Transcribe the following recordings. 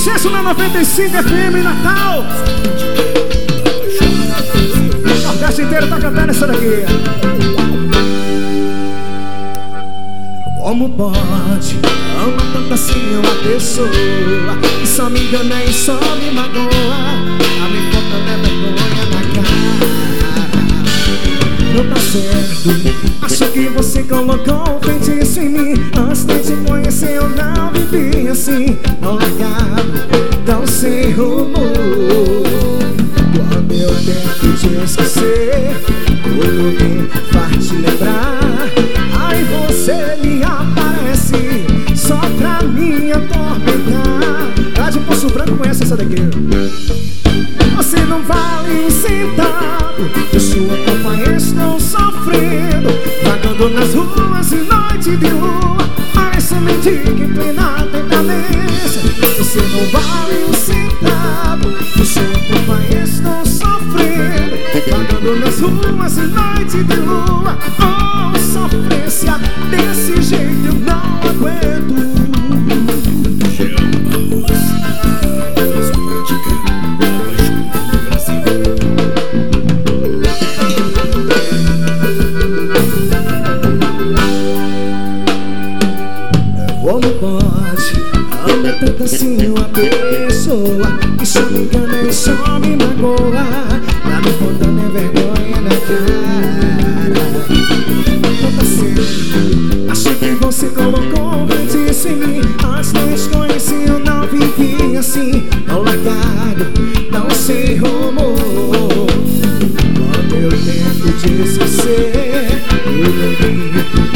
Sucesso na 95 FM Natal. O Nordeste inteiro tá cantando essa daqui. Como pode amar tanto assim uma pessoa que só me engana e só me magoa? Tá me faltando é vergonha na cara. Não tá certo. Acho que você colocou um feitiço em mim. Antes de te conhecer eu não vivi assim, tão largado, tão sem rumo. Quando eu tento te esquecer, tudo me faz te lembrar. Aí você me aparece só pra me atormentar. Tá de Poço Branco, conhece essa daqui? Você não vale um centavo, por sua companhia estou sofrendo, vagando nas ruas em noite de lua, parece um mendigo em plena decadência. Você não vale um centavo, por sua companhia estou sofrendo, vagando nas ruas em noite de lua. Oh, sofrência, desse jeito eu não aguento. Como pode amar tanto assim uma pessoa que só me engana e só me magoa? Tá me botando é vergonha na cara. Não tá certo. Acho que você colocou um feitiço em mim. Antes de te conhecer eu não vivi assim, tão largado, tão sem rumo. Quando eu tento te esquecer, eu lembro.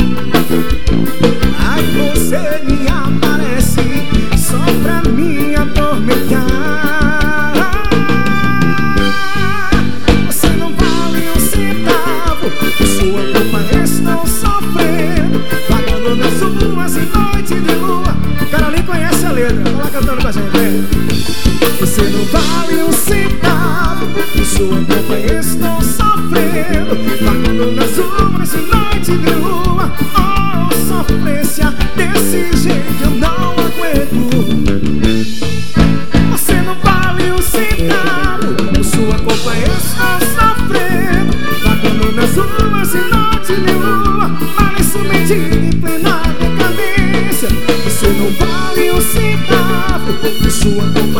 Aí você me aparece só pra me atormentar. Você não vale um centavo, por sua culpa estou sofrendo, vagando nas ruas em noite de lua. O cara nem conhece a letra, tá lá cantando com a gente, né? Você não vale um centavo, por sua culpa estou sofrendo, vagando nas ruas em noite de lua. Oh, sofrência, desse jeito eu não aguento. Você não vale um centavo, por sua culpa estou sofrendo, vagando nas ruas em noite de lua, parece um mendigo em plena decadência. Você não vale um centavo, por sua culpa